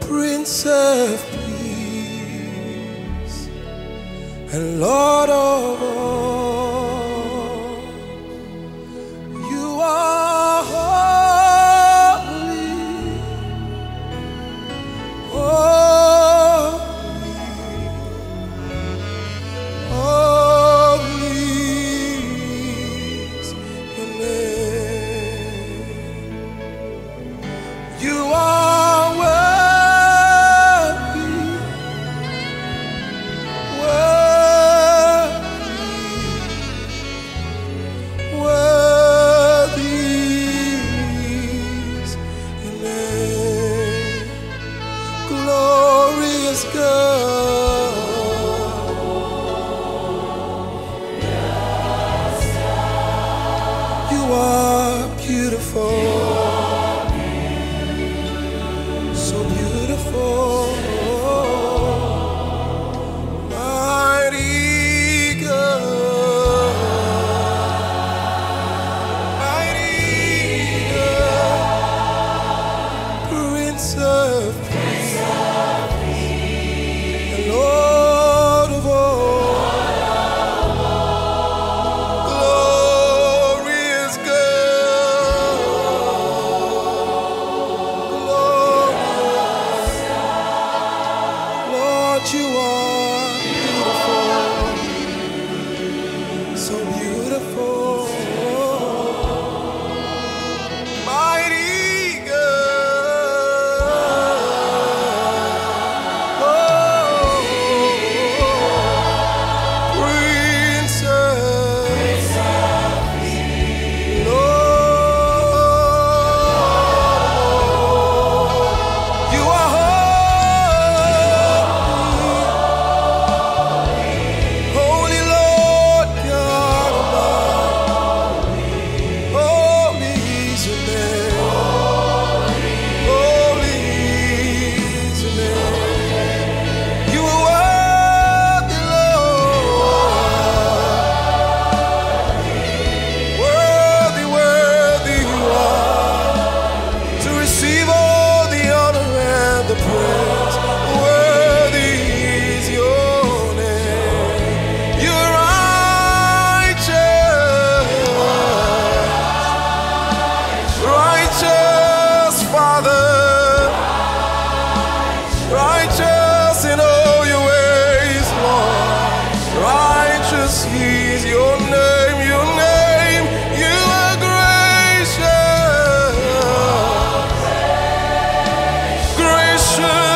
Prince of Peace and Lord of all. You are holy, holy, holy is your name. You are worthy, worthy is your name. Glorious God, you are beautiful, so beautiful. Mighty God, mighty God, Prince of Peace and Lord of all. Glorious God, glorious. Lord, you are beautiful, so beautiful. Mighty God, oh, Prince of Lord, you are holy, Lord God Almighty. Holy is your name. Holy is your name. You are worthy, Lord. Worthy, worthy you are to receive all the honor and the praise. Worthy is your name. You're righteous, righteous Father, righteous in all your ways, Lord. Righteous is your name, your name. You are gracious, gracious.